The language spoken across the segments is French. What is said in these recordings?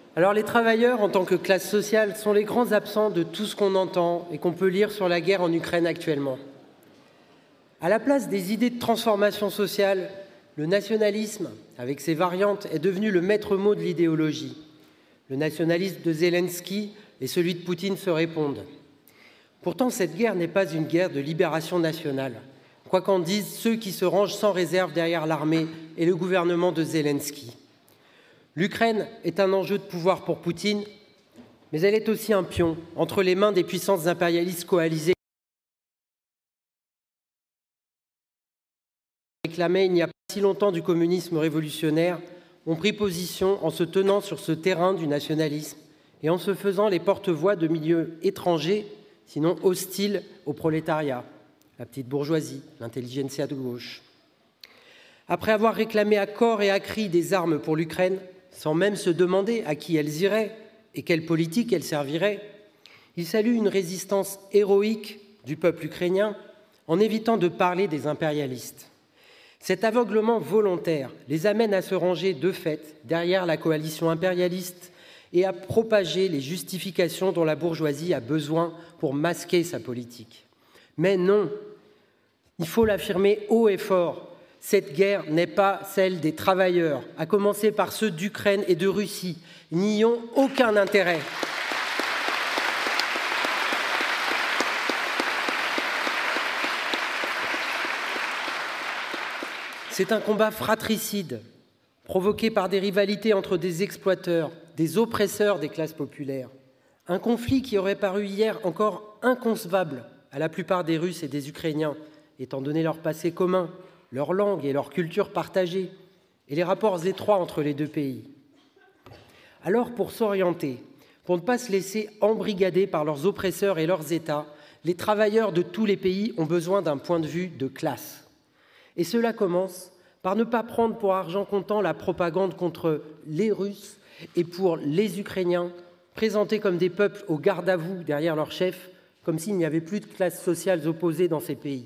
Alors les travailleurs, en tant que classe sociale, sont les grands absents de tout ce qu'on entend et qu'on peut lire sur la guerre en Ukraine actuellement. À la place des idées de transformation sociale, le nationalisme, avec ses variantes, est devenu le maître mot de l'idéologie. Le nationalisme de Zelensky et celui de Poutine se répondent. Pourtant, cette guerre n'est pas une guerre de libération nationale, quoi qu'en disent ceux qui se rangent sans réserve derrière l'armée et le gouvernement de Zelensky. L'Ukraine est un enjeu de pouvoir pour Poutine, mais elle est aussi un pion entre les mains des puissances impérialistes coalisées. Réclamés il n'y a pas si longtemps du communisme révolutionnaire, ont pris position en se tenant sur ce terrain du nationalisme et en se faisant les porte-voix de milieux étrangers, sinon hostiles au prolétariat, la petite bourgeoisie, l'intelligentsia de gauche. Après avoir réclamé à corps et à cri des armes pour l'Ukraine, sans même se demander à qui elles iraient et quelle politique elles serviraient, ils saluent une résistance héroïque du peuple ukrainien en évitant de parler des impérialistes. Cet aveuglement volontaire les amène à se ranger de fait derrière la coalition impérialiste et à propager les justifications dont la bourgeoisie a besoin pour masquer sa politique. Mais non, il faut l'affirmer haut et fort, cette guerre n'est pas celle des travailleurs, à commencer par ceux d'Ukraine et de Russie. Ils n'y ont aucun intérêt. C'est un combat fratricide, provoqué par des rivalités entre des exploiteurs, des oppresseurs des classes populaires. Un conflit qui aurait paru hier encore inconcevable à la plupart des Russes et des Ukrainiens, étant donné leur passé commun, leur langue et leur culture partagée, et les rapports étroits entre les deux pays. Alors, pour s'orienter, pour ne pas se laisser embrigader par leurs oppresseurs et leurs États, les travailleurs de tous les pays ont besoin d'un point de vue de classe. Et cela commence par ne pas prendre pour argent comptant la propagande contre les Russes et pour les Ukrainiens, présentés comme des peuples au garde-à-vous derrière leur chef, comme s'il n'y avait plus de classes sociales opposées dans ces pays.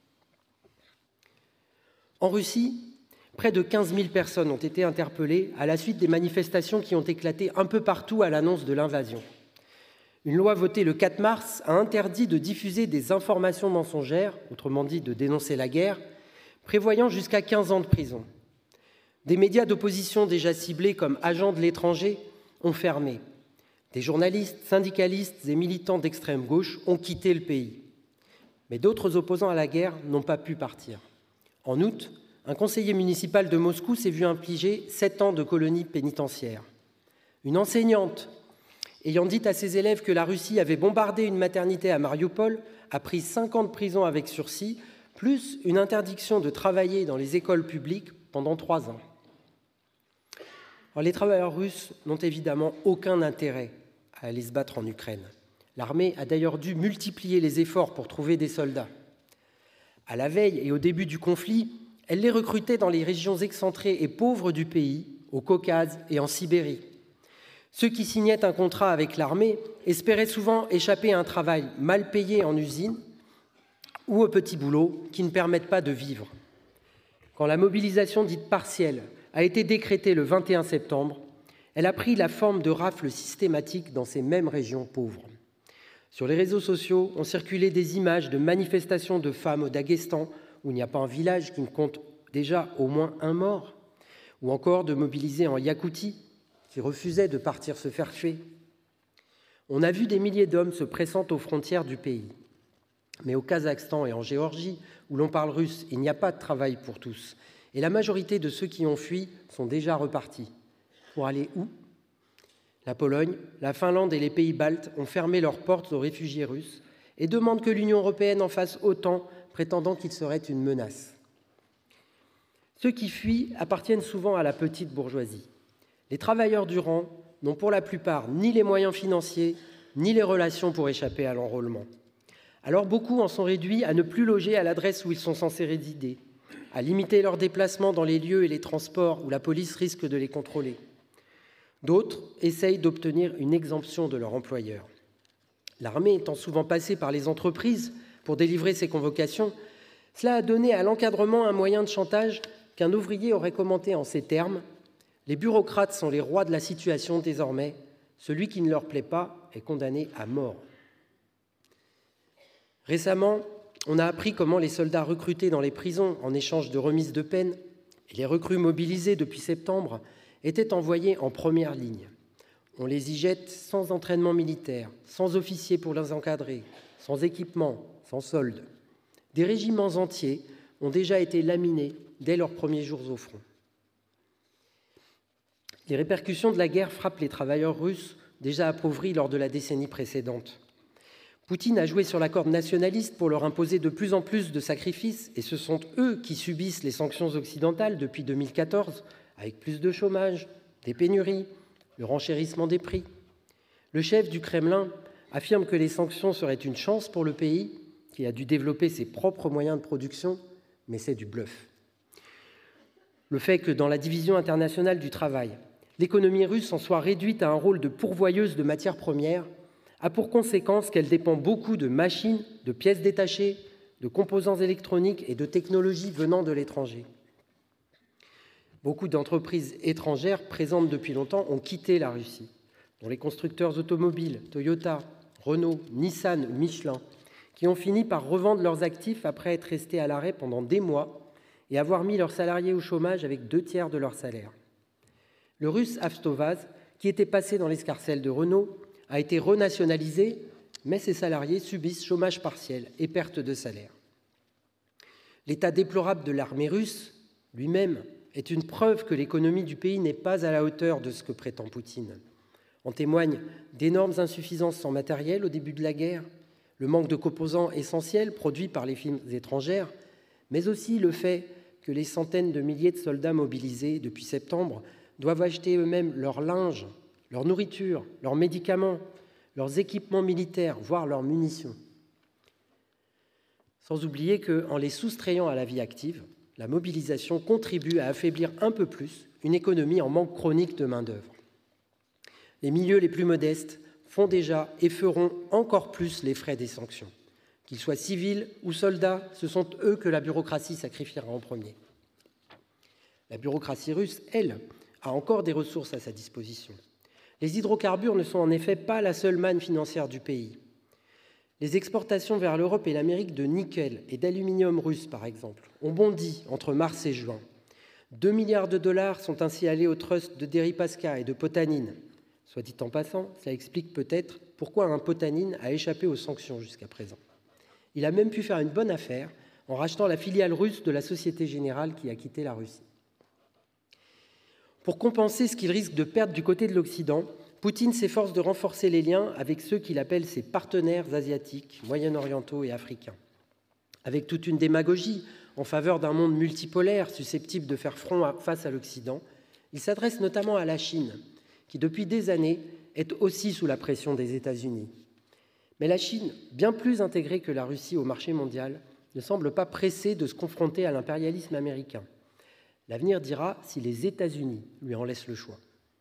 En Russie, près de 15 000 personnes ont été interpellées à la suite des manifestations qui ont éclaté un peu partout à l'annonce de l'invasion. Une loi votée le 4 mars a interdit de diffuser des informations mensongères, autrement dit de dénoncer la guerre, prévoyant jusqu'à 15 ans de prison. Des médias d'opposition déjà ciblés comme agents de l'étranger ont fermé. Des journalistes, syndicalistes et militants d'extrême gauche ont quitté le pays. Mais d'autres opposants à la guerre n'ont pas pu partir. En août, un conseiller municipal de Moscou s'est vu infliger 7 ans de colonie pénitentiaire. Une enseignante, ayant dit à ses élèves que la Russie avait bombardé une maternité à Mariupol, a pris 5 ans de prison avec sursis, plus une interdiction de travailler dans les écoles publiques pendant 3 ans. Alors, les travailleurs russes n'ont évidemment aucun intérêt à aller se battre en Ukraine. L'armée a d'ailleurs dû multiplier les efforts pour trouver des soldats. À la veille et au début du conflit, elle les recrutait dans les régions excentrées et pauvres du pays, au Caucase et en Sibérie. Ceux qui signaient un contrat avec l'armée espéraient souvent échapper à un travail mal payé en usine ou aux petits boulots qui ne permettent pas de vivre. Quand la mobilisation dite partielle a été décrétée le 21 septembre, elle a pris la forme de rafles systématiques dans ces mêmes régions pauvres. Sur les réseaux sociaux ont circulé des images de manifestations de femmes au Daghestan, où il n'y a pas un village qui ne compte déjà au moins un mort, ou encore de mobilisés en Yakoutie, qui refusaient de partir se faire tuer. On a vu des milliers d'hommes se pressant aux frontières du pays. Mais au Kazakhstan et en Géorgie, où l'on parle russe, il n'y a pas de travail pour tous. Et la majorité de ceux qui ont fui sont déjà repartis. Pour aller où ? La Pologne, la Finlande et les pays baltes ont fermé leurs portes aux réfugiés russes et demandent que l'Union européenne en fasse autant, prétendant qu'ils seraient une menace. Ceux qui fuient appartiennent souvent à la petite bourgeoisie. Les travailleurs du rang n'ont pour la plupart ni les moyens financiers, ni les relations pour échapper à l'enrôlement. Alors beaucoup en sont réduits à ne plus loger à l'adresse où ils sont censés résider, à limiter leurs déplacements dans les lieux et les transports où la police risque de les contrôler. D'autres essayent d'obtenir une exemption de leur employeur. L'armée étant souvent passée par les entreprises pour délivrer ces convocations, cela a donné à l'encadrement un moyen de chantage qu'un ouvrier aurait commenté en ces termes : Les bureaucrates sont les rois de la situation désormais. Celui qui ne leur plaît pas est condamné à mort. Récemment, on a appris comment les soldats recrutés dans les prisons en échange de remises de peine et les recrues mobilisés depuis septembre étaient envoyés en première ligne. On les y jette sans entraînement militaire, sans officiers pour les encadrer, sans équipement, sans solde. Des régiments entiers ont déjà été laminés dès leurs premiers jours au front. Les répercussions de la guerre frappent les travailleurs russes déjà appauvris lors de la décennie précédente. Poutine a joué sur la corde nationaliste pour leur imposer de plus en plus de sacrifices, et ce sont eux qui subissent les sanctions occidentales depuis 2014, avec plus de chômage, des pénuries, le renchérissement des prix. Le chef du Kremlin affirme que les sanctions seraient une chance pour le pays, qui a dû développer ses propres moyens de production, mais c'est du bluff. Le fait que dans la division internationale du travail, l'économie russe en soit réduite à un rôle de pourvoyeuse de matières premières a pour conséquence qu'elle dépend beaucoup de machines, de pièces détachées, de composants électroniques et de technologies venant de l'étranger. Beaucoup d'entreprises étrangères présentes depuis longtemps ont quitté la Russie, dont les constructeurs automobiles, Toyota, Renault, Nissan ou Michelin, qui ont fini par revendre leurs actifs après être restés à l'arrêt pendant des mois et avoir mis leurs salariés au chômage avec 2/3 de leur salaire. Le russe Avtovaz, qui était passé dans l'escarcelle de Renault, a été renationalisé, mais ses salariés subissent chômage partiel et perte de salaire. L'état déplorable de l'armée russe, lui-même, est une preuve que l'économie du pays n'est pas à la hauteur de ce que prétend Poutine. En témoignent d'énormes insuffisances en matériel au début de la guerre, le manque de composants essentiels produits par les firmes étrangères, mais aussi le fait que les centaines de milliers de soldats mobilisés depuis septembre doivent acheter eux-mêmes leur linge, leur nourriture, leurs médicaments, leurs équipements militaires, voire leurs munitions. Sans oublier qu'en les soustrayant à la vie active, la mobilisation contribue à affaiblir un peu plus une économie en manque chronique de main-d'œuvre. Les milieux les plus modestes font déjà et feront encore plus les frais des sanctions. Qu'ils soient civils ou soldats, ce sont eux que la bureaucratie sacrifiera en premier. La bureaucratie russe, elle, a encore des ressources à sa disposition. Les hydrocarbures ne sont en effet pas la seule manne financière du pays. Les exportations vers l'Europe et l'Amérique de nickel et d'aluminium russe, par exemple, ont bondi entre mars et juin. 2 milliards de dollars sont ainsi allés au trust de Deripaska et de Potanin. Soit dit en passant, ça explique peut-être pourquoi un Potanin a échappé aux sanctions jusqu'à présent. Il a même pu faire une bonne affaire en rachetant la filiale russe de la Société Générale qui a quitté la Russie. Pour compenser ce qu'il risque de perdre du côté de l'Occident, Poutine s'efforce de renforcer les liens avec ceux qu'il appelle ses partenaires asiatiques, moyen-orientaux et africains. Avec toute une démagogie en faveur d'un monde multipolaire susceptible de faire front face à l'Occident, il s'adresse notamment à la Chine, qui depuis des années est aussi sous la pression des États-Unis. Mais la Chine, bien plus intégrée que la Russie au marché mondial, ne semble pas pressée de se confronter à l'impérialisme américain. L'avenir dira si les États-Unis lui en laissent le choix.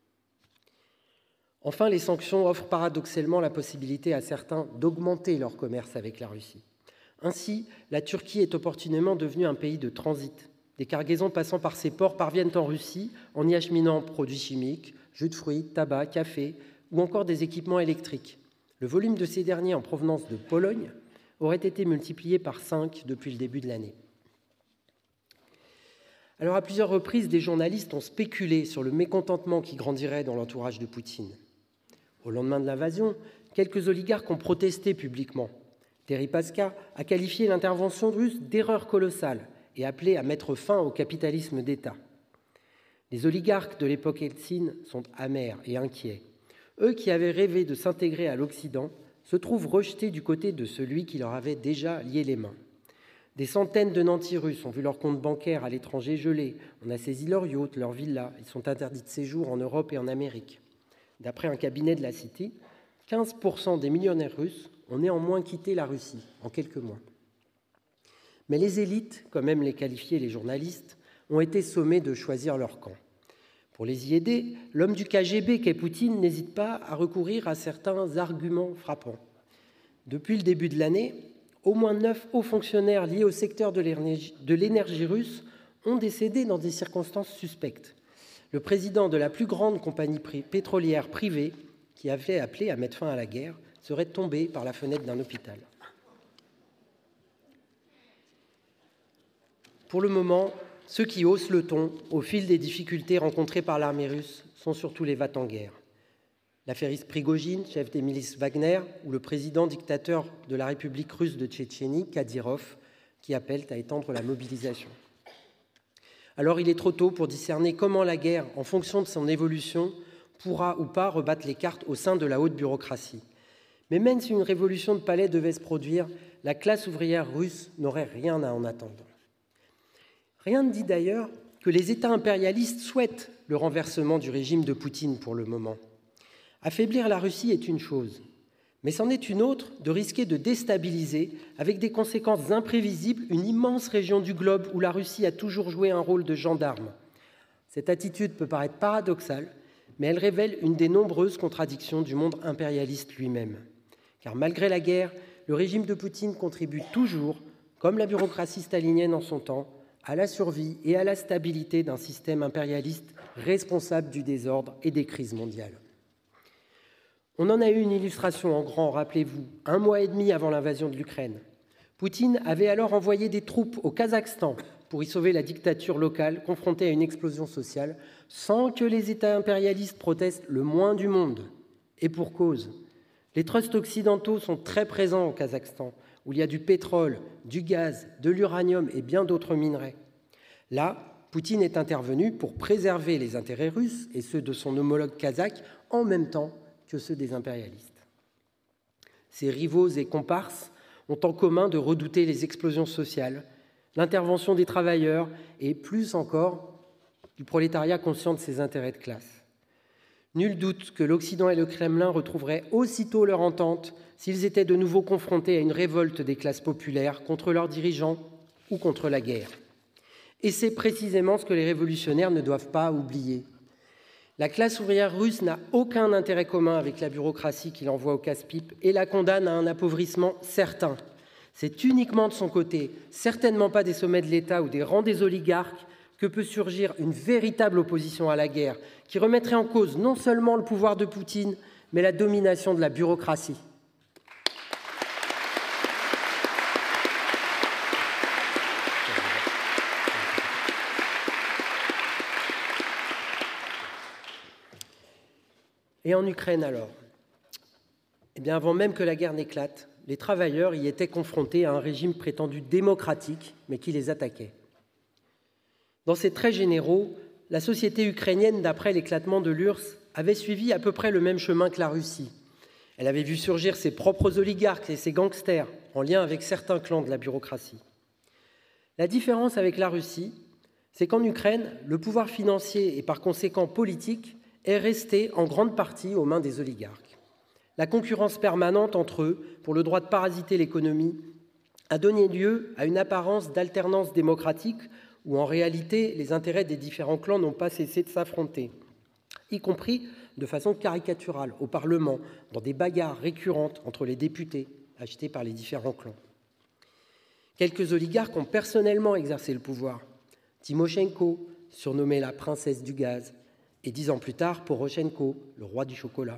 Enfin, les sanctions offrent paradoxalement la possibilité à certains d'augmenter leur commerce avec la Russie. Ainsi, la Turquie est opportunément devenue un pays de transit. Des cargaisons passant par ses ports parviennent en Russie en y acheminant produits chimiques, jus de fruits, tabac, café ou encore des équipements électriques. Le volume de ces derniers en provenance de Pologne aurait été multiplié par 5 depuis le début de l'année. Alors, à plusieurs reprises, des journalistes ont spéculé sur le mécontentement qui grandirait dans l'entourage de Poutine. Au lendemain de l'invasion, quelques oligarques ont protesté publiquement. Deripaska a qualifié l'intervention russe d'erreur colossale et appelé à mettre fin au capitalisme d'État. Les oligarques de l'époque Eltsine sont amers et inquiets. Eux qui avaient rêvé de s'intégrer à l'Occident se trouvent rejetés du côté de celui qui leur avait déjà lié les mains. Des centaines de nantis russes ont vu leurs comptes bancaires à l'étranger gelés. On a saisi leurs yachts, leurs villas. Ils sont interdits de séjour en Europe et en Amérique. D'après un cabinet de la City, 15% des millionnaires russes ont néanmoins quitté la Russie en quelques mois. Mais les élites, comme aiment les qualifier les journalistes, ont été sommés de choisir leur camp. Pour les y aider, l'homme du KGB qu'est Poutine n'hésite pas à recourir à certains arguments frappants. Depuis le début de l'année, au moins 9 hauts fonctionnaires liés au secteur de l'énergie russe ont décédé dans des circonstances suspectes. le président de la plus grande compagnie pétrolière privée, qui avait appelé à mettre fin à la guerre, serait tombé par la fenêtre d'un hôpital. Pour le moment, ceux qui haussent le ton au fil des difficultés rencontrées par l'armée russe sont surtout les va-t-en-guerre. L'affairiste Prigojine, chef des milices Wagner, ou le président dictateur de la République russe de Tchétchénie, Kadyrov, qui appellent à étendre la mobilisation. Alors il est trop tôt pour discerner comment la guerre, en fonction de son évolution, pourra ou pas rebattre les cartes au sein de la haute bureaucratie. Mais même si une révolution de palais devait se produire, la classe ouvrière russe n'aurait rien à en attendre. Rien ne dit d'ailleurs que les États impérialistes souhaitent le renversement du régime de Poutine pour le moment. Affaiblir la Russie est une chose, mais c'en est une autre de risquer de déstabiliser, avec des conséquences imprévisibles, une immense région du globe où la Russie a toujours joué un rôle de gendarme. Cette attitude peut paraître paradoxale, mais elle révèle une des nombreuses contradictions du monde impérialiste lui-même. Car malgré la guerre, le régime de Poutine contribue toujours, comme la bureaucratie stalinienne en son temps, à la survie et à la stabilité d'un système impérialiste responsable du désordre et des crises mondiales. On en a eu une illustration en grand, rappelez-vous, 1 mois et demi avant l'invasion de l'Ukraine. Poutine avait alors envoyé des troupes au Kazakhstan pour y sauver la dictature locale confrontée à une explosion sociale, sans que les États impérialistes protestent le moins du monde. Et pour cause, les trusts occidentaux sont très présents au Kazakhstan, où il y a du pétrole, du gaz, de l'uranium et bien d'autres minerais. Là, Poutine est intervenu pour préserver les intérêts russes et ceux de son homologue kazakh en même temps que ceux des impérialistes. Ces rivaux et comparses ont en commun de redouter les explosions sociales, l'intervention des travailleurs et, plus encore, du prolétariat conscient de ses intérêts de classe. Nul doute que l'Occident et le Kremlin retrouveraient aussitôt leur entente s'ils étaient de nouveau confrontés à une révolte des classes populaires contre leurs dirigeants ou contre la guerre. Et c'est précisément ce que les révolutionnaires ne doivent pas oublier. La classe ouvrière russe n'a aucun intérêt commun avec la bureaucratie qui l'envoie au casse-pipe et la condamne à un appauvrissement certain. C'est uniquement de son côté, certainement pas des sommets de l'État ou des rangs des oligarques, que peut surgir une véritable opposition à la guerre qui remettrait en cause non seulement le pouvoir de Poutine, mais la domination de la bureaucratie. Et en Ukraine alors ? Eh bien, avant même que la guerre n'éclate, les travailleurs y étaient confrontés à un régime prétendu démocratique, mais qui les attaquait. Dans ses traits généraux, la société ukrainienne, d'après l'éclatement de l'URSS, avait suivi à peu près le même chemin que la Russie. Elle avait vu surgir ses propres oligarques et ses gangsters, en lien avec certains clans de la bureaucratie. La différence avec la Russie, c'est qu'en Ukraine, le pouvoir financier et par conséquent politique est resté en grande partie aux mains des oligarques. La concurrence permanente entre eux, pour le droit de parasiter l'économie, a donné lieu à une apparence d'alternance démocratique où en réalité les intérêts des différents clans n'ont pas cessé de s'affronter, y compris de façon caricaturale au Parlement, dans des bagarres récurrentes entre les députés achetés par les différents clans. Quelques oligarques ont personnellement exercé le pouvoir. Timoshenko, surnommée la princesse du gaz, et 10 ans plus tard, Poroshenko, le roi du chocolat.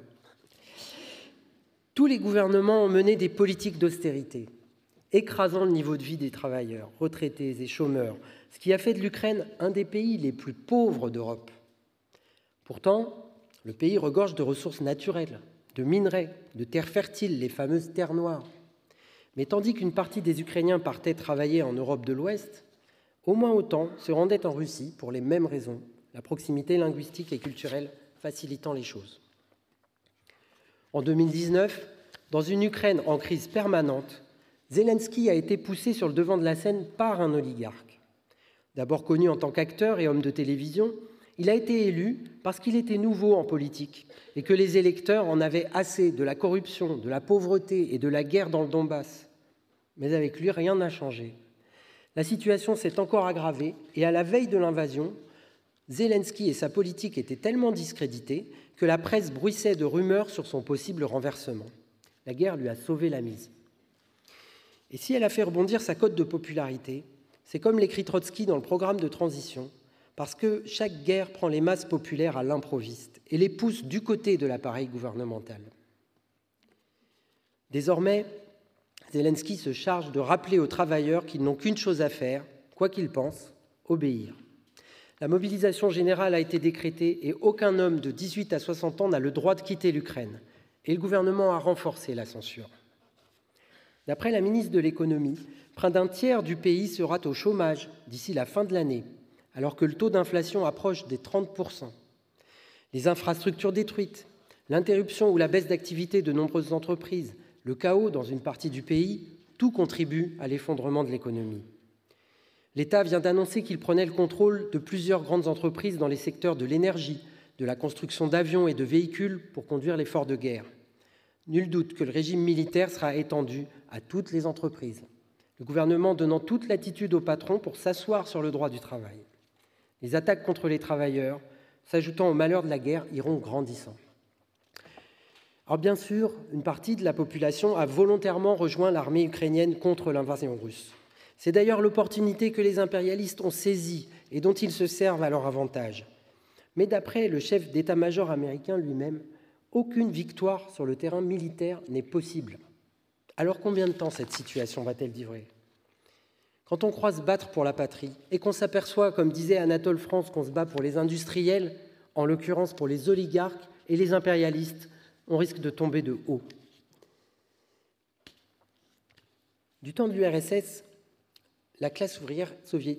Tous les gouvernements ont mené des politiques d'austérité, écrasant le niveau de vie des travailleurs, retraités et chômeurs, ce qui a fait de l'Ukraine un des pays les plus pauvres d'Europe. Pourtant, le pays regorge de ressources naturelles, de minerais, de terres fertiles, les fameuses terres noires. Mais tandis qu'une partie des Ukrainiens partaient travailler en Europe de l'Ouest, au moins autant se rendaient en Russie pour les mêmes raisons, la proximité linguistique et culturelle facilitant les choses. En 2019, dans une Ukraine en crise permanente, Zelensky a été poussé sur le devant de la scène par un oligarque. D'abord connu en tant qu'acteur et homme de télévision, il a été élu parce qu'il était nouveau en politique et que les électeurs en avaient assez de la corruption, de la pauvreté et de la guerre dans le Donbass. Mais avec lui, rien n'a changé. La situation s'est encore aggravée et à la veille de l'invasion, Zelensky et sa politique étaient tellement discrédités que la presse bruissait de rumeurs sur son possible renversement. La guerre lui a sauvé la mise. Et si elle a fait rebondir sa cote de popularité, c'est comme l'écrit Trotsky dans le programme de transition, parce que chaque guerre prend les masses populaires à l'improviste et les pousse du côté de l'appareil gouvernemental. Désormais, Zelensky se charge de rappeler aux travailleurs qu'ils n'ont qu'une chose à faire, quoi qu'ils pensent, obéir. La mobilisation générale a été décrétée et aucun homme de 18 à 60 ans n'a le droit de quitter l'Ukraine. Et le gouvernement a renforcé la censure. D'après la ministre de l'Économie, près d'un tiers du pays sera au chômage d'ici la fin de l'année, alors que le taux d'inflation approche des 30%. Les infrastructures détruites, l'interruption ou la baisse d'activité de nombreuses entreprises, le chaos dans une partie du pays, tout contribue à l'effondrement de l'économie. L'État vient d'annoncer qu'il prenait le contrôle de plusieurs grandes entreprises dans les secteurs de l'énergie, de la construction d'avions et de véhicules pour conduire l'effort de guerre. Nul doute que le régime militaire sera étendu à toutes les entreprises, le gouvernement donnant toute latitude aux patrons pour s'asseoir sur le droit du travail. Les attaques contre les travailleurs, s'ajoutant aux malheurs de la guerre, iront grandissant. Alors bien sûr, une partie de la population a volontairement rejoint l'armée ukrainienne contre l'invasion russe. C'est d'ailleurs l'opportunité que les impérialistes ont saisie et dont ils se servent à leur avantage. Mais d'après le chef d'état-major américain lui-même, aucune victoire sur le terrain militaire n'est possible. Alors combien de temps cette situation va-t-elle durer ? Quand on croit se battre pour la patrie et qu'on s'aperçoit, comme disait Anatole France, qu'on se bat pour les industriels, en l'occurrence pour les oligarques et les impérialistes, on risque de tomber de haut. Du temps de l'URSS, la classe ouvrière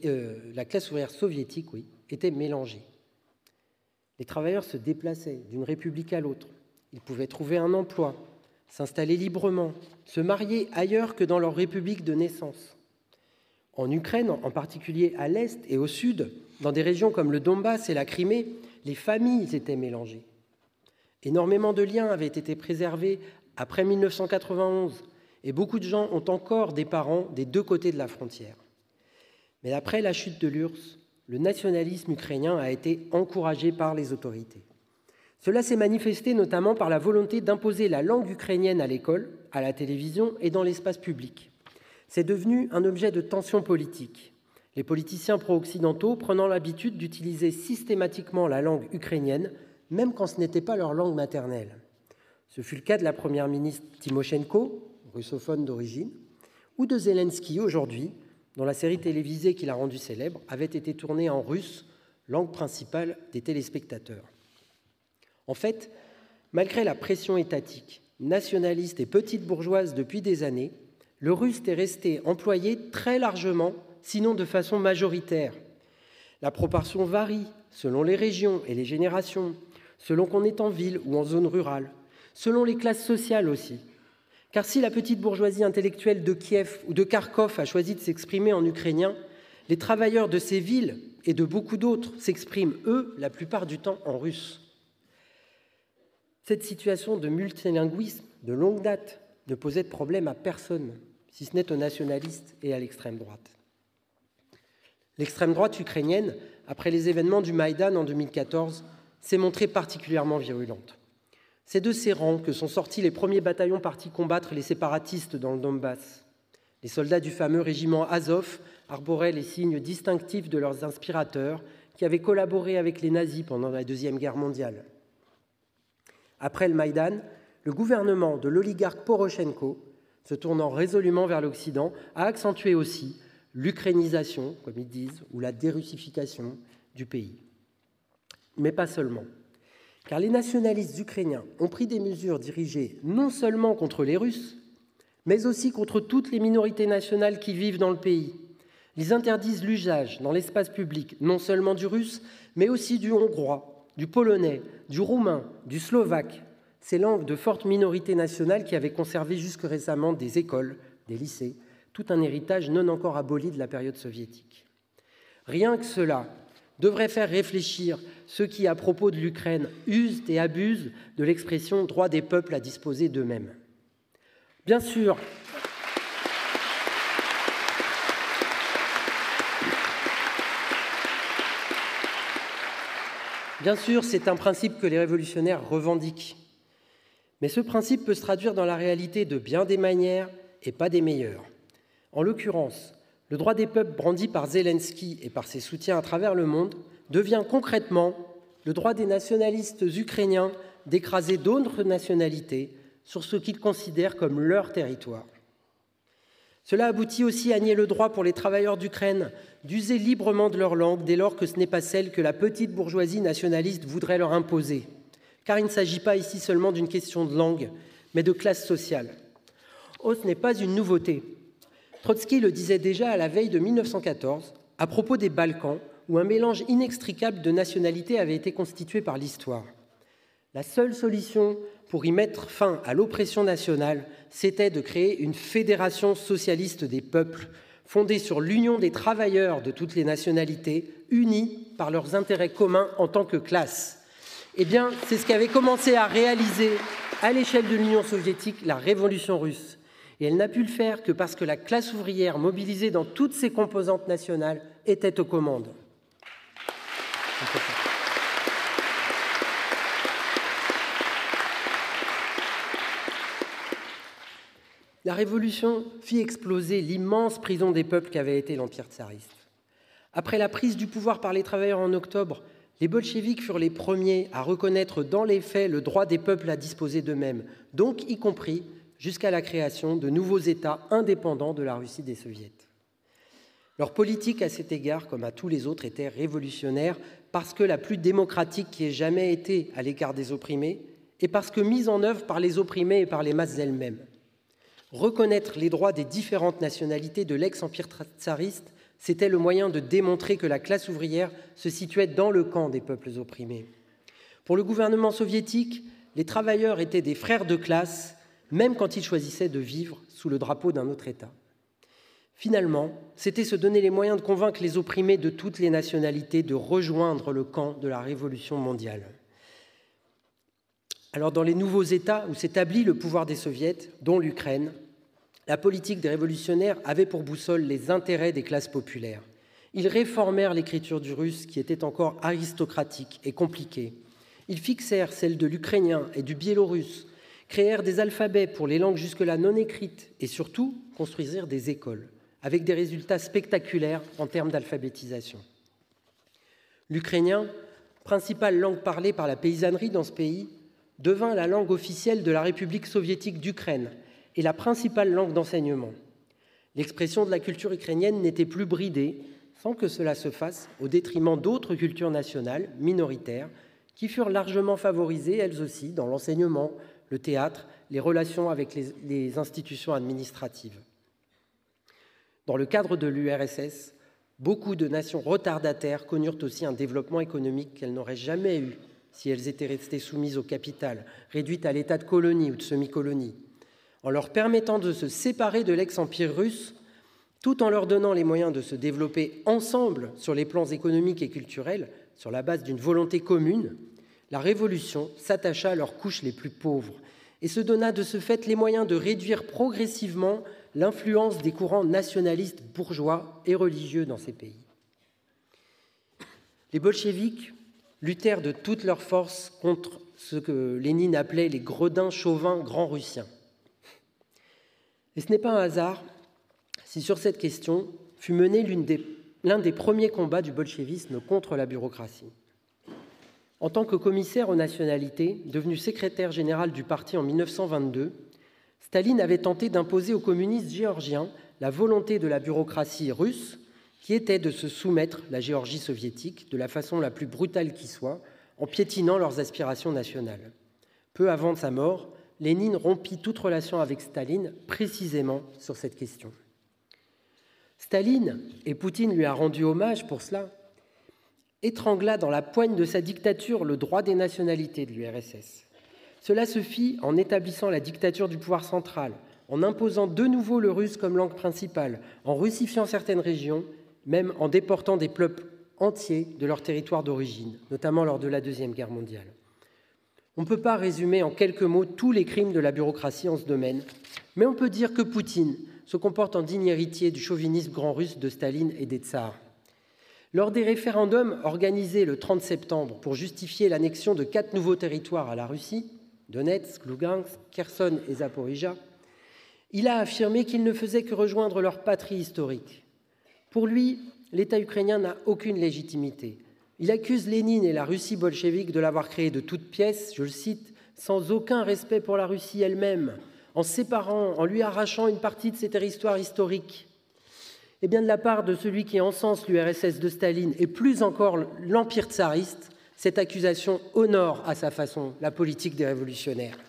soviétique était mélangée. Les travailleurs se déplaçaient d'une république à l'autre. Ils pouvaient trouver un emploi, s'installer librement, se marier ailleurs que dans leur république de naissance. En Ukraine, en particulier à l'est et au sud, dans des régions comme le Donbass et la Crimée, les familles étaient mélangées. Énormément de liens avaient été préservés après 1991 et beaucoup de gens ont encore des parents des deux côtés de la frontière. Mais après la chute de l'URSS, le nationalisme ukrainien a été encouragé par les autorités. Cela s'est manifesté notamment par la volonté d'imposer la langue ukrainienne à l'école, à la télévision et dans l'espace public. C'est devenu un objet de tension politique, les politiciens pro-occidentaux prenant l'habitude d'utiliser systématiquement la langue ukrainienne, même quand ce n'était pas leur langue maternelle. Ce fut le cas de la première ministre Tymoshenko, russophone d'origine, ou de Zelensky aujourd'hui, dont la série télévisée qui l'a rendu célèbre avait été tournée en russe, langue principale des téléspectateurs. En fait, malgré la pression étatique, nationaliste et petite bourgeoise depuis des années, le russe est resté employé très largement, sinon de façon majoritaire. La proportion varie selon les régions et les générations, selon qu'on est en ville ou en zone rurale, selon les classes sociales aussi. Car si la petite bourgeoisie intellectuelle de Kiev ou de Kharkov a choisi de s'exprimer en ukrainien, les travailleurs de ces villes et de beaucoup d'autres s'expriment, eux, la plupart du temps en russe. Cette situation de multilinguisme de longue date ne posait de problème à personne, si ce n'est aux nationalistes et à l'extrême droite. L'extrême droite ukrainienne, après les événements du Maïdan en 2014, s'est montrée particulièrement virulente. C'est de ces rangs que sont sortis les premiers bataillons partis combattre les séparatistes dans le Donbass. Les soldats du fameux régiment Azov arboraient les signes distinctifs de leurs inspirateurs qui avaient collaboré avec les nazis pendant la Deuxième Guerre mondiale. Après le Maïdan, le gouvernement de l'oligarque Porochenko, se tournant résolument vers l'Occident, a accentué aussi l'ukrainisation, comme ils disent, ou la dérussification du pays. Mais pas seulement. Car les nationalistes ukrainiens ont pris des mesures dirigées non seulement contre les Russes, mais aussi contre toutes les minorités nationales qui vivent dans le pays. Ils interdisent l'usage dans l'espace public non seulement du russe, mais aussi du hongrois, du polonais, du roumain, du slovaque, ces langues de forte minorité nationale qui avaient conservé jusque récemment des écoles, des lycées, tout un héritage non encore aboli de la période soviétique. Rien que cela devrait faire réfléchir ceux qui, à propos de l'Ukraine, usent et abusent de l'expression « droit des peuples à disposer d'eux-mêmes ». Bien sûr, c'est un principe que les révolutionnaires revendiquent. Mais ce principe peut se traduire dans la réalité de bien des manières et pas des meilleures. En l'occurrence, le droit des peuples brandi par Zelensky et par ses soutiens à travers le monde devient concrètement le droit des nationalistes ukrainiens d'écraser d'autres nationalités sur ce qu'ils considèrent comme leur territoire. Cela aboutit aussi à nier le droit pour les travailleurs d'Ukraine d'user librement de leur langue dès lors que ce n'est pas celle que la petite bourgeoisie nationaliste voudrait leur imposer. Car il ne s'agit pas ici seulement d'une question de langue, mais de classe sociale. Oh, ce n'est pas une nouveauté. Trotsky le disait déjà à la veille de 1914, à propos des Balkans, où un mélange inextricable de nationalités avait été constitué par l'histoire. La seule solution pour y mettre fin à l'oppression nationale, c'était de créer une fédération socialiste des peuples, fondée sur l'union des travailleurs de toutes les nationalités, unis par leurs intérêts communs en tant que classe. Eh bien, c'est ce qu'avait commencé à réaliser à l'échelle de l'Union soviétique la révolution russe. Et elle n'a pu le faire que parce que la classe ouvrière, mobilisée dans toutes ses composantes nationales, était aux commandes. La Révolution fit exploser l'immense prison des peuples qu'avait été l'Empire tsariste. Après la prise du pouvoir par les travailleurs en octobre, les bolcheviks furent les premiers à reconnaître dans les faits le droit des peuples à disposer d'eux-mêmes, donc y compris jusqu'à la création de nouveaux États indépendants de la Russie des Soviets. Leur politique à cet égard, comme à tous les autres, était révolutionnaire parce que la plus démocratique qui ait jamais été à l'égard des opprimés et parce que mise en œuvre par les opprimés et par les masses elles-mêmes. Reconnaître les droits des différentes nationalités de l'ex-empire tsariste, c'était le moyen de démontrer que la classe ouvrière se situait dans le camp des peuples opprimés. Pour le gouvernement soviétique, les travailleurs étaient des frères de classe, même quand ils choisissaient de vivre sous le drapeau d'un autre État. Finalement, c'était se donner les moyens de convaincre les opprimés de toutes les nationalités de rejoindre le camp de la révolution mondiale. Alors, dans les nouveaux États où s'établit le pouvoir des soviets, dont l'Ukraine, la politique des révolutionnaires avait pour boussole les intérêts des classes populaires. Ils réformèrent l'écriture du russe, qui était encore aristocratique et compliquée. Ils fixèrent celle de l'ukrainien et du biélorusse, créèrent des alphabets pour les langues jusque-là non écrites et surtout construisirent des écoles, avec des résultats spectaculaires en termes d'alphabétisation. L'ukrainien, principale langue parlée par la paysannerie dans ce pays, devint la langue officielle de la République soviétique d'Ukraine et la principale langue d'enseignement. L'expression de la culture ukrainienne n'était plus bridée, sans que cela se fasse au détriment d'autres cultures nationales minoritaires qui furent largement favorisées, elles aussi, dans l'enseignement, le théâtre, les relations avec les institutions administratives. Dans le cadre de l'URSS, beaucoup de nations retardataires connurent aussi un développement économique qu'elles n'auraient jamais eu si elles étaient restées soumises au capital, réduites à l'état de colonie ou de semi-colonie. En leur permettant de se séparer de l'ex-empire russe, tout en leur donnant les moyens de se développer ensemble sur les plans économiques et culturels, sur la base d'une volonté commune, la Révolution s'attacha à leurs couches les plus pauvres et se donna de ce fait les moyens de réduire progressivement l'influence des courants nationalistes bourgeois et religieux dans ces pays. Les bolcheviks luttèrent de toutes leurs forces contre ce que Lénine appelait les gredins chauvins grand-russiens. Et ce n'est pas un hasard si sur cette question fut mené l'un des premiers combats du bolchevisme contre la bureaucratie. En tant que commissaire aux nationalités, devenu secrétaire général du parti en 1922, Staline avait tenté d'imposer aux communistes géorgiens la volonté de la bureaucratie russe, qui était de se soumettre la Géorgie soviétique de la façon la plus brutale qui soit, en piétinant leurs aspirations nationales. Peu avant sa mort, Lénine rompit toute relation avec Staline précisément sur cette question. Staline, et Poutine lui a rendu hommage pour cela, étrangla dans la poigne de sa dictature le droit des nationalités de l'URSS. Cela se fit en établissant la dictature du pouvoir central, en imposant de nouveau le russe comme langue principale, en russifiant certaines régions, même en déportant des peuples entiers de leur territoire d'origine, notamment lors de la Deuxième Guerre mondiale. On ne peut pas résumer en quelques mots tous les crimes de la bureaucratie en ce domaine, mais on peut dire que Poutine se comporte en digne héritier du chauvinisme grand russe de Staline et des tsars. Lors des référendums organisés le 30 septembre pour justifier l'annexion de 4 nouveaux territoires à la Russie, Donetsk, Lugansk, Kherson et Zaporijia, il a affirmé qu'il ne faisait que rejoindre leur patrie historique. Pour lui, l'État ukrainien n'a aucune légitimité. Il accuse Lénine et la Russie bolchevique de l'avoir créée de toutes pièces, je le cite, sans aucun respect pour la Russie elle-même, en séparant, en lui arrachant une partie de ses territoires historiques. Et bien de la part de celui qui encense l'URSS de Staline et plus encore l'Empire tsariste, cette accusation honore à sa façon la politique des révolutionnaires.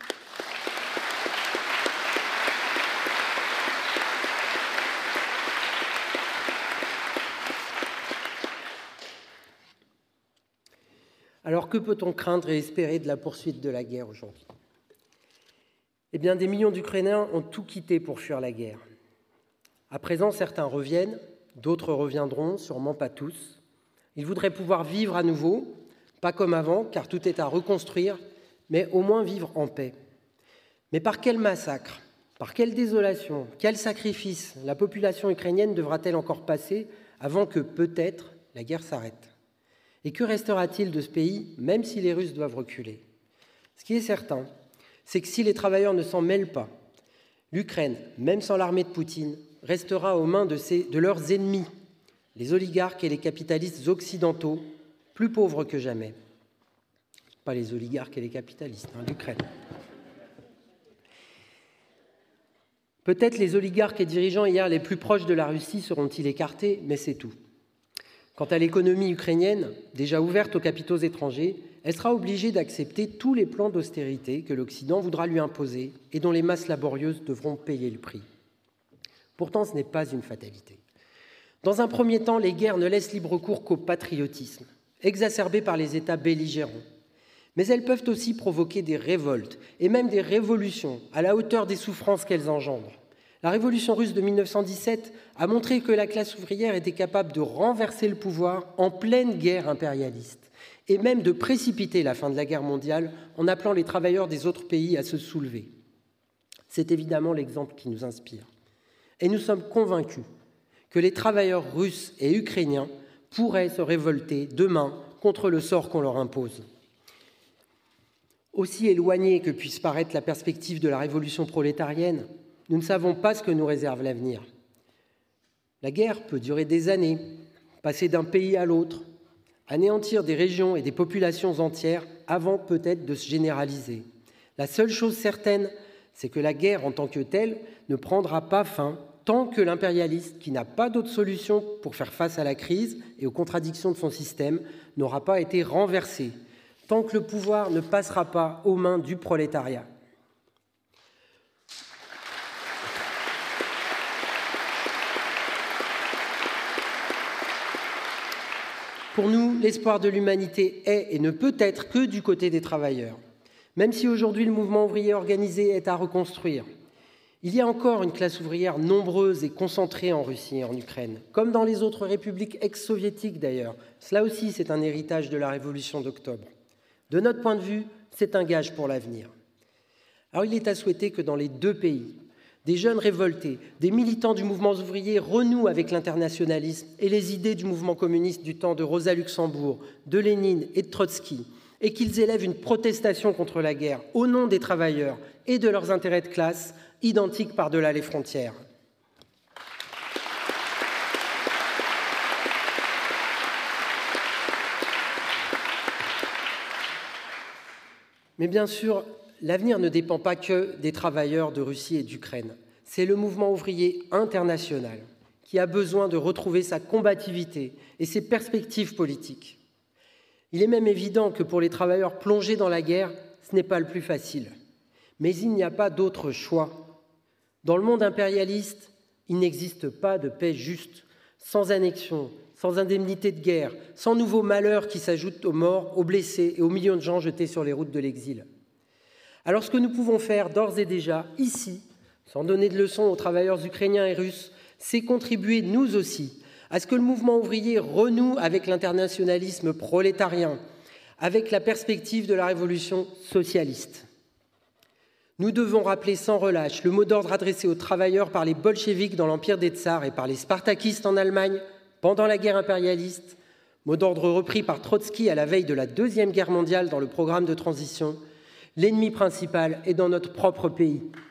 Alors que peut-on craindre et espérer de la poursuite de la guerre aujourd'hui? Eh bien, des millions d'Ukrainiens ont tout quitté pour fuir la guerre. À présent, certains reviennent, d'autres reviendront, sûrement pas tous. Ils voudraient pouvoir vivre à nouveau, pas comme avant, car tout est à reconstruire, mais au moins vivre en paix. Mais par quel massacre, par quelle désolation, quel sacrifice la population ukrainienne devra-t-elle encore passer avant que, peut-être, la guerre s'arrête? Et que restera-t-il de ce pays, même si les Russes doivent reculer? Ce qui est certain, c'est que si les travailleurs ne s'en mêlent pas, l'Ukraine, même sans l'armée de Poutine, restera aux mains de leurs ennemis, les oligarques et les capitalistes occidentaux, plus pauvres que jamais. Pas les oligarques et les capitalistes, l'Ukraine. Peut-être les oligarques et dirigeants hier les plus proches de la Russie seront-ils écartés, mais c'est tout. Quant à l'économie ukrainienne, déjà ouverte aux capitaux étrangers, elle sera obligée d'accepter tous les plans d'austérité que l'Occident voudra lui imposer et dont les masses laborieuses devront payer le prix. Pourtant, ce n'est pas une fatalité. Dans un premier temps, les guerres ne laissent libre cours qu'au patriotisme, exacerbé par les États belligérants. Mais elles peuvent aussi provoquer des révoltes et même des révolutions à la hauteur des souffrances qu'elles engendrent. La révolution russe de 1917 a montré que la classe ouvrière était capable de renverser le pouvoir en pleine guerre impérialiste et même de précipiter la fin de la guerre mondiale en appelant les travailleurs des autres pays à se soulever. C'est évidemment l'exemple qui nous inspire. Et nous sommes convaincus que les travailleurs russes et ukrainiens pourraient se révolter demain contre le sort qu'on leur impose. Aussi éloignée que puisse paraître la perspective de la révolution prolétarienne, nous ne savons pas ce que nous réserve l'avenir. La guerre peut durer des années, passer d'un pays à l'autre, anéantir des régions et des populations entières avant peut-être de se généraliser. La seule chose certaine, c'est que la guerre en tant que telle ne prendra pas fin tant que l'impérialiste, qui n'a pas d'autre solution pour faire face à la crise et aux contradictions de son système, n'aura pas été renversé, tant que le pouvoir ne passera pas aux mains du prolétariat. Pour nous, l'espoir de l'humanité est et ne peut être que du côté des travailleurs. Même si aujourd'hui le mouvement ouvrier organisé est à reconstruire, il y a encore une classe ouvrière nombreuse et concentrée en Russie et en Ukraine, comme dans les autres républiques ex-soviétiques d'ailleurs. Cela aussi, c'est un héritage de la Révolution d'octobre. De notre point de vue, c'est un gage pour l'avenir. Alors il est à souhaiter que dans les deux pays, des jeunes révoltés, des militants du mouvement ouvrier renouent avec l'internationalisme et les idées du mouvement communiste du temps de Rosa Luxembourg, de Lénine et de Trotsky, et qu'ils élèvent une protestation contre la guerre au nom des travailleurs et de leurs intérêts de classe, identiques par-delà les frontières. Mais bien sûr, l'avenir ne dépend pas que des travailleurs de Russie et d'Ukraine. C'est le mouvement ouvrier international qui a besoin de retrouver sa combativité et ses perspectives politiques. Il est même évident que pour les travailleurs plongés dans la guerre, ce n'est pas le plus facile. Mais il n'y a pas d'autre choix. Dans le monde impérialiste, il n'existe pas de paix juste, sans annexion, sans indemnité de guerre, sans nouveaux malheurs qui s'ajoutent aux morts, aux blessés et aux millions de gens jetés sur les routes de l'exil. Alors ce que nous pouvons faire d'ores et déjà, ici, sans donner de leçons aux travailleurs ukrainiens et russes, c'est contribuer, nous aussi, à ce que le mouvement ouvrier renoue avec l'internationalisme prolétarien, avec la perspective de la révolution socialiste. Nous devons rappeler sans relâche le mot d'ordre adressé aux travailleurs par les bolcheviks dans l'empire des tsars et par les spartakistes en Allemagne pendant la guerre impérialiste, mot d'ordre repris par Trotsky à la veille de la Deuxième Guerre mondiale dans le programme de transition. L'ennemi principal est dans notre propre pays.